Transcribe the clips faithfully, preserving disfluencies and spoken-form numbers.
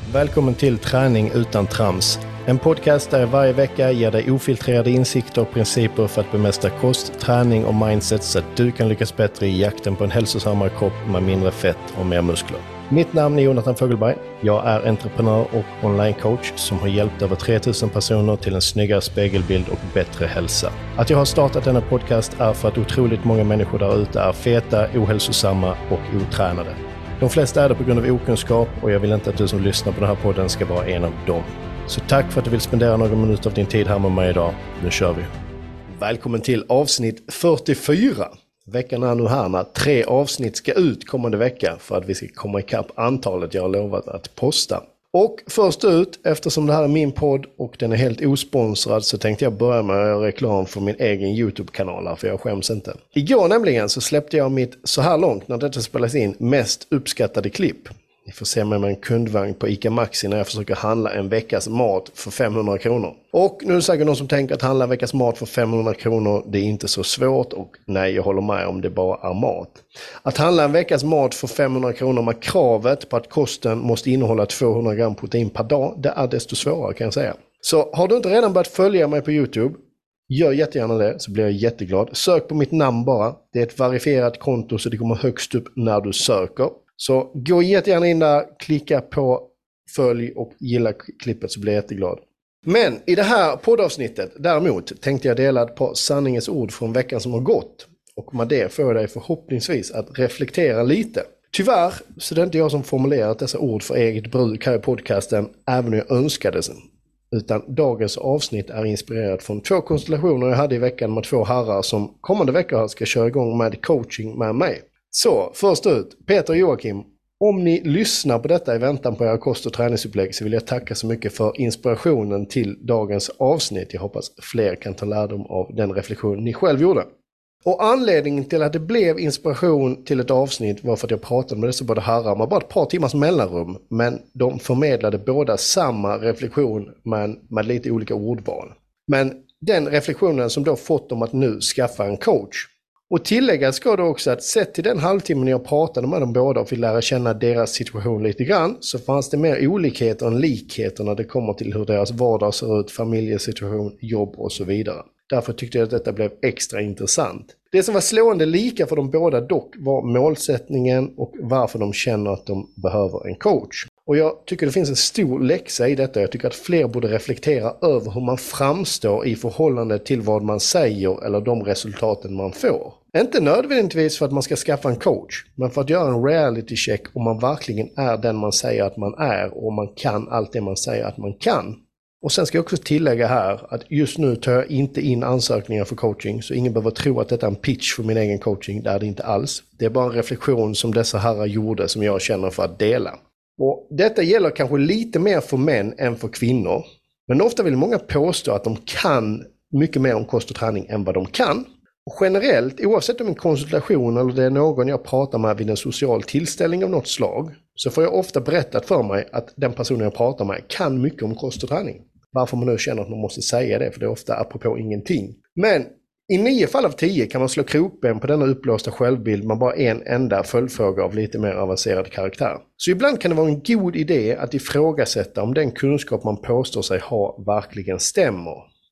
Välkommen till Träning utan trams. En podcast där jag varje vecka ger dig ofiltrerade insikter och principer för att bemästra kost, träning och mindset så att du kan lyckas bättre i jakten på en hälsosammare kropp med mindre fett och mer muskler. Mitt namn är Jonathan Fogelberg. Jag är entreprenör och online-coach som har hjälpt över tre tusen personer till en snyggare spegelbild och bättre hälsa. Att jag har startat denna podcast är för att otroligt många människor där ute är feta, ohälsosamma och otränade. De flesta är det på grund av okunskap och jag vill inte att du som lyssnar på den här podden ska vara en av dem. Så tack för att du vill spendera några minuter av din tid här med mig idag. Nu kör vi. Välkommen till avsnitt fyrtiofyra. Veckan är nu här när tre avsnitt ska ut kommande vecka för att vi ska komma ikapp antalet jag har lovat att posta. Och först ut, eftersom det här är min podd och den är helt osponsrad, så tänkte jag börja med att göra reklam för min egen YouTube-kanal här, för jag skäms inte. Igår nämligen så släppte jag mitt, så här långt när detta spelas in, mest uppskattade klipp. Ni får se med mig en kundvagn på ICA Maxi när jag försöker handla en veckas mat för femhundra kronor. Och nu är det säkert någon som tänker att handla en veckas mat för femhundra kronor, det är inte så svårt, och nej, jag håller med om det bara är mat. Att handla en veckas mat för femhundra kronor med kravet på att kosten måste innehålla tvåhundra gram protein per dag, det är desto svårare kan jag säga. Så har du inte redan börjat följa mig på YouTube, gör jättegärna det så blir jag jätteglad. Sök på mitt namn bara, det är ett verifierat konto så det kommer högst upp när du söker. Så gå jättegärna in där, klicka på följ och gilla klippet så blir jag jätteglad. Men i det här poddavsnittet däremot tänkte jag dela ett par sanningens ord från veckan som har gått. Och med det får jag dig förhoppningsvis att reflektera lite. Tyvärr så är det inte jag som formulerat dessa ord för eget bruk här i podcasten, även om jag önskade sen. Utan dagens avsnitt är inspirerat från två konstellationer jag hade i veckan med två herrar som kommande vecka ska köra igång med coaching med mig. Så, först ut, Peter och Joakim, om ni lyssnar på detta i väntan på era kost- och träningsupplägg så vill jag tacka så mycket för inspirationen till dagens avsnitt. Jag hoppas fler kan ta lärdom av den reflektion ni själv gjorde. Och anledningen till att det blev inspiration till ett avsnitt var för att jag pratade med dessa båda herrar med bara ett par timmars mellanrum. Men de förmedlade båda samma reflektion men med lite olika ordval. Men den reflektionen som då fått dem att nu skaffa en coach. Och tillägga ska då också att sett till den halvtimmen jag pratade med dem båda och fick lära känna deras situation lite grann, så fanns det mer olikheter än likheter när det kommer till hur deras vardag ser ut, familjesituation, jobb och så vidare. Därför tyckte jag att detta blev extra intressant. Det som var slående lika för de båda dock var målsättningen och varför de känner att de behöver en coach. Och jag tycker det finns en stor läxa i detta. Jag tycker att fler borde reflektera över hur man framstår i förhållande till vad man säger eller de resultaten man får. Inte nödvändigtvis för att man ska skaffa en coach, men för att göra en reality check om man verkligen är den man säger att man är och om man kan allt det man säger att man kan. Och sen ska jag också tillägga här att just nu tar jag inte in ansökningar för coaching, så ingen behöver tro att detta är en pitch för min egen coaching, det är det inte alls. Det är bara en reflektion som dessa herrar gjorde som jag känner för att dela. Och detta gäller kanske lite mer för män än för kvinnor. Men ofta vill många påstå att de kan mycket mer om kost och träning än vad de kan. Och generellt, oavsett om en konsultation eller det är någon jag pratar med vid en social tillställning av något slag, så får jag ofta berättat för mig att den personen jag pratar med kan mycket om kost och träning. Varför man nu känner att man måste säga det, för det är ofta apropå ingenting. Men i nio fall av tio kan man slå krokben på denna upplåsta självbild med bara en enda följdfråga av lite mer avancerad karaktär. Så ibland kan det vara en god idé att ifrågasätta om den kunskap man påstår sig ha verkligen stämmer.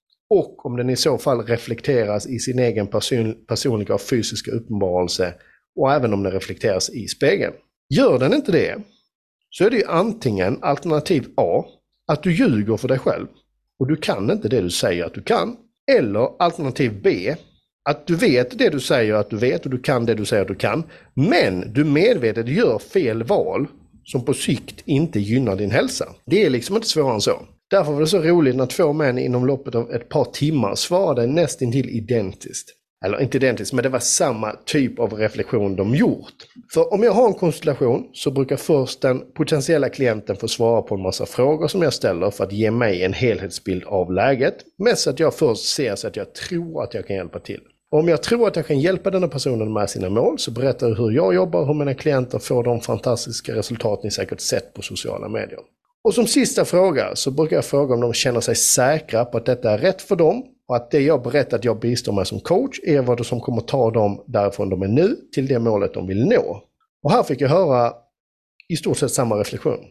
Och om den i så fall reflekteras i sin egen person, personliga och fysiska uppenbarelse och även om den reflekteras i spegeln. Gör den inte det, så är det ju antingen alternativ A, att du ljuger för dig själv och du kan inte det du säger att du kan. Eller alternativ B, att du vet det du säger att du vet och du kan det du säger att du kan, men du medvetet gör fel val som på sikt inte gynnar din hälsa. Det är liksom inte svårare än så. Därför var det så roligt när två män inom loppet av ett par timmar svarade nästintill identiskt. Eller inte identiskt, men det var samma typ av reflektion de gjort. För om jag har en konstellation så brukar först den potentiella klienten få svara på en massa frågor som jag ställer för att ge mig en helhetsbild av läget. Mest att jag först ser så att jag tror att jag kan hjälpa till. Och om jag tror att jag kan hjälpa denna personen med sina mål så berättar jag hur jag jobbar och hur mina klienter får de fantastiska resultat ni säkert sett på sociala medier. Och som sista fråga så brukar jag fråga om de känner sig säkra på att detta är rätt för dem och att det jag berättar att jag bistår med som coach är vad det som kommer ta dem därifrån de är nu till det målet de vill nå. Och här fick jag höra i stort sett samma reflektion.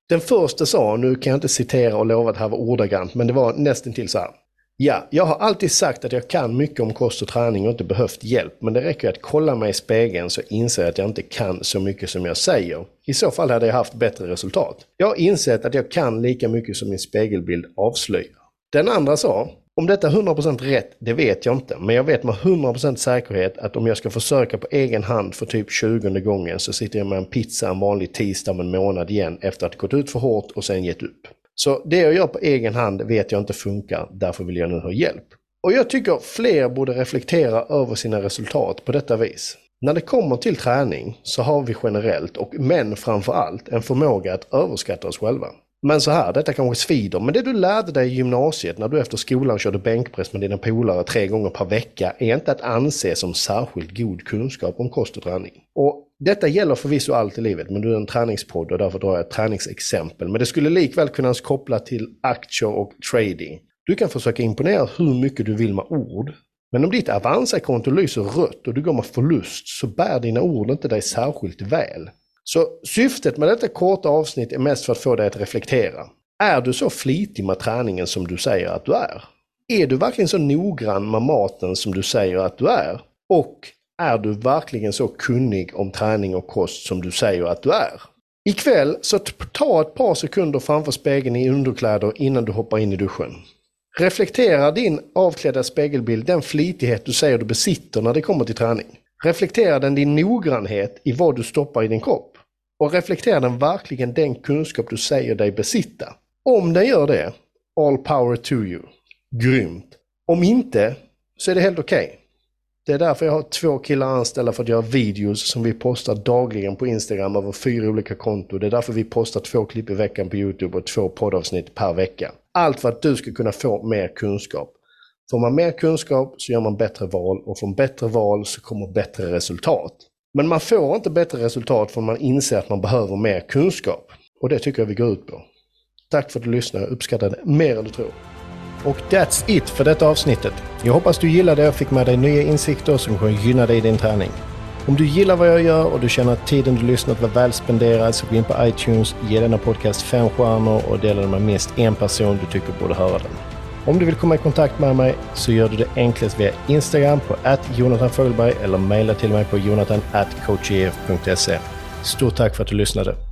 Den första sa, nu kan jag inte citera och lova att det här var ordagrant, men det var nästan till så här. Ja, jag har alltid sagt att jag kan mycket om kost och träning och inte behövt hjälp, men det räcker att kolla mig i spegeln så inser jag att jag inte kan så mycket som jag säger. I så fall hade jag haft bättre resultat. Jag har insett att jag kan lika mycket som min spegelbild avslöjar. Den andra sa, om detta är hundra procent rätt, det vet jag inte, men jag vet med hundra procent säkerhet att om jag ska försöka på egen hand för typ tjugonde gången så sitter jag med en pizza en vanlig tisdag om en månad igen efter att gått ut för hårt och sen gett upp. Så det jag gör på egen hand vet jag inte funkar, därför vill jag nu ha hjälp. Och jag tycker fler borde reflektera över sina resultat på detta vis. När det kommer till träning så har vi generellt, och män framför allt, en förmåga att överskatta oss själva. Men så här, detta kanske svider, men det du lärde dig i gymnasiet när du efter skolan körde bänkpress med dina polare tre gånger per vecka är inte att anse som särskilt god kunskap om kost och träning. Och detta gäller förvisso allt i livet, men du är en träningspodd och därför drar jag ett träningsexempel. Men det skulle likväl kunna koppla till aktier och trading. Du kan försöka imponera hur mycket du vill med ord. Men om ditt Avanza-konto lyser rött och du går med förlust så bär dina ord inte dig särskilt väl. Så syftet med detta korta avsnitt är mest för att få dig att reflektera. Är du så flitig med träningen som du säger att du är? Är du verkligen så noggrann med maten som du säger att du är? Och är du verkligen så kunnig om träning och kost som du säger att du är? Ikväll så ta ett par sekunder framför spegeln i underkläder innan du hoppar in i duschen. Reflektera din avklädda spegelbild, den flitighet du säger du besitter när det kommer till träning. Reflektera den din noggrannhet i vad du stoppar i din kropp. Och reflektera den verkligen den kunskap du säger dig besitta. Om den gör det, all power to you. Grymt. Om inte, så är det helt okej. Okay. Det är därför jag har två killar anställda för att göra videos som vi postar dagligen på Instagram över fyra olika konton. Det är därför vi postar två klipp i veckan på YouTube och två poddavsnitt per vecka. Allt för att du ska kunna få mer kunskap. Får man mer kunskap så gör man bättre val, och från bättre val så kommer bättre resultat. Men man får inte bättre resultat för man inser att man behöver mer kunskap. Och det tycker jag vi går ut på. Tack för att du lyssnade, jag uppskattar det mer än du tror. Och that's it för detta avsnittet. Jag hoppas du gillade det och fick med dig nya insikter som kommer gynna dig i din träning. Om du gillar vad jag gör och du känner att tiden du lyssnat var väl spenderad, så gå in på iTunes, ge denna podcast fem stjärnor och dela den med minst en person du tycker borde höra den. Om du vill komma i kontakt med mig så gör du det enklast via Instagram på at Jonathan Fogelberg eller mejla till mig på jonathan at coachef punkt se. Stort tack för att du lyssnade.